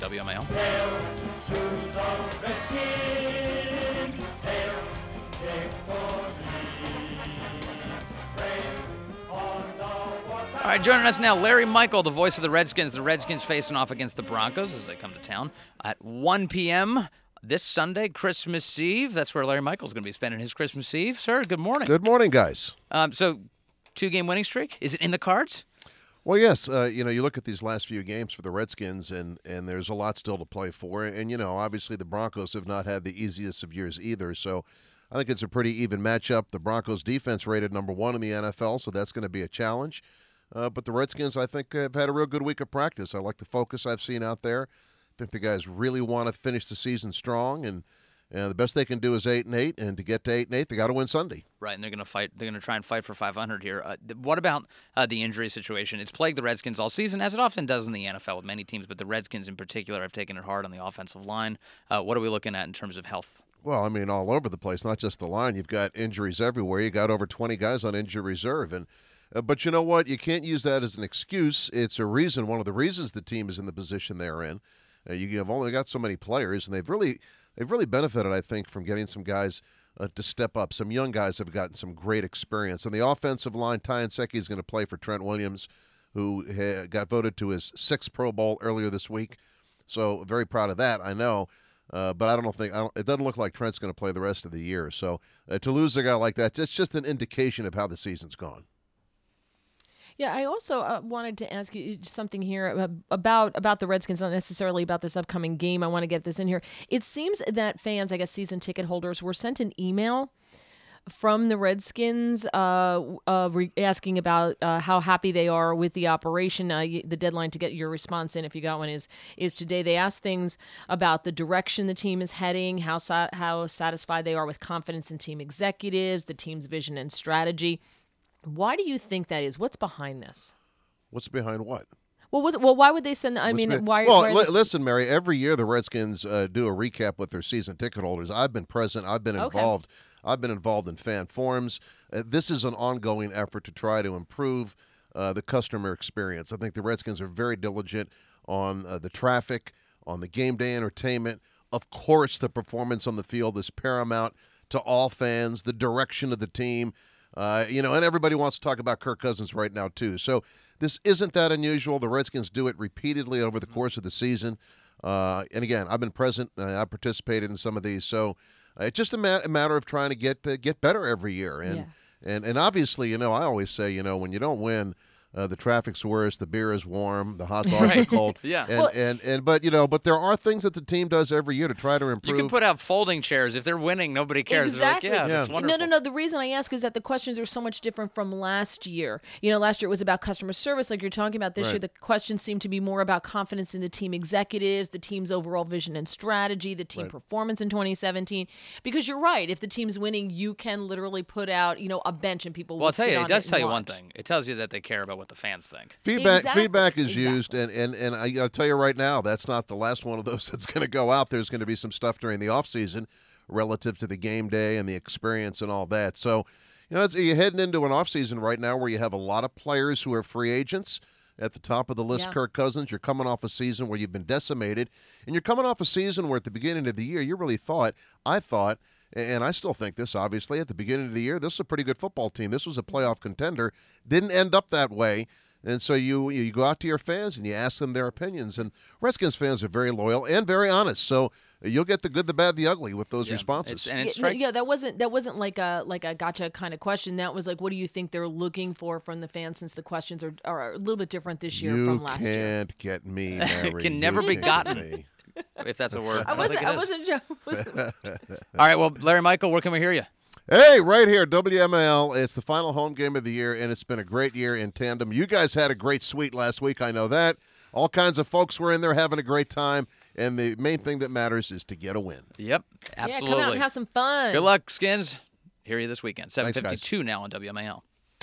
WMAL. Hail to the Redskins, hail All right, joining us now, Larry Michael, the voice of the Redskins. The Redskins facing off against the Broncos as they come to town at 1 p.m. this Sunday, Christmas Eve. That's where Larry Michael's going to be spending his Christmas Eve. Sir, good morning. Good morning, guys. So, 2-game winning streak? Is it in the cards? Well, yes. You look at these last few games for the Redskins, and there's a lot still to play for. And, obviously the Broncos have not had the easiest of years either. So I think it's a pretty even matchup. The Broncos defense rated number 1 in the NFL, so that's going to be a challenge. But the Redskins, I think, have had a real good week of practice. I like the focus I've seen out there. I think the guys really want to finish the season strong, and the best they can do is 8-8. And to get to 8-8, they got to win Sunday. Right, and they're going to fight. They're going to try and fight for 500 here. What about the injury situation? It's plagued the Redskins all season, as it often does in the NFL with many teams, but the Redskins in particular have taken it hard on the offensive line. What are we looking at in terms of health? Well, I mean, all over the place, not just the line. You've got injuries everywhere. You got over 20 guys on injury reserve, and but you know what? You can't use that as an excuse. It's a reason. One of the reasons the team is in the position they're in. You've only got so many players, and they've really benefited, I think, from getting some guys to step up. Some young guys have gotten some great experience. On the offensive line, Ty Nsekhe is going to play for Trent Williams, who got voted to his 6th Pro Bowl earlier this week. So very proud of that, I know. But it doesn't look like Trent's going to play the rest of the year. So to lose a guy like that, it's just an indication of how the season's gone. Yeah, I also wanted to ask you something here about the Redskins, not necessarily about this upcoming game. I want to get this in here. It seems that fans, I guess season ticket holders, were sent an email from the Redskins asking about how happy they are with the operation. The deadline to get your response in, if you got one, is today. They asked things about the direction the team is heading, how satisfied they are with confidence in team executives, the team's vision and strategy. Why do you think that is? What's behind this? What's behind what? Well, why would they send? Listen, Mary. Every year the Redskins do a recap with their season ticket holders. I've been present. I've been involved. I've been involved in fan forums. This is an ongoing effort to try to improve the customer experience. I think the Redskins are very diligent on the traffic, on the game day entertainment. Of course, the performance on the field is paramount to all fans. The direction of the team. And everybody wants to talk about Kirk Cousins right now, too. So this isn't that unusual. The Redskins do it repeatedly over the course of the season. And again, I've been present. I participated in some of these. So it's just a matter of trying to get better every year. And obviously, I always say, when you don't win, the traffic's worse, the beer is warm, the hot dogs are cold. Yeah. But there are things that the team does every year to try to improve. You can put out folding chairs. If they're winning, nobody cares. Exactly. They're like, that's wonderful. No. The reason I ask is that the questions are so much different from last year. Last year it was about customer service, like you're talking about. This year, the questions seem to be more about confidence in the team executives, the team's overall vision and strategy, the team performance in 2017. Because you're right. If the team's winning, you can literally put out, a bench and people will sit on it. Well, I'll tell you, it does tell you watch. one thing. It tells you that they care about what the fans think. Feedback is used, and I'll tell you right now, that's not the last one of those that's going to go out. There's going to be some stuff during the offseason relative to the game day and the experience and all that. So, you're heading into an offseason right now where you have a lot of players who are free agents. At the top of the list, Kirk Cousins, you're coming off a season where you've been decimated, and you're coming off a season where at the beginning of the year, you really thought, and I still think this, obviously, at the beginning of the year, this was a pretty good football team. This was a playoff contender. Didn't end up that way. And so you go out to your fans and you ask them their opinions. And Redskins fans are very loyal and very honest. So you'll get the good, the bad, the ugly with those responses. That wasn't like a gotcha kind of question. That was like, what do you think they're looking for from the fans? Since the questions are a little bit different this year from last year. You can't get me, Mary. It can never be gotten. If that's a word. I wasn't joking. All right. Well, Larry Michael, where can we hear you? Hey, right here, WML. It's the final home game of the year, and it's been a great year in tandem. You guys had a great suite last week, I know that. All kinds of folks were in there having a great time, and the main thing that matters is to get a win. Yep, absolutely. Yeah, come out and have some fun. Good luck, Skins. Hear you this weekend. 7:52 now on WMAL.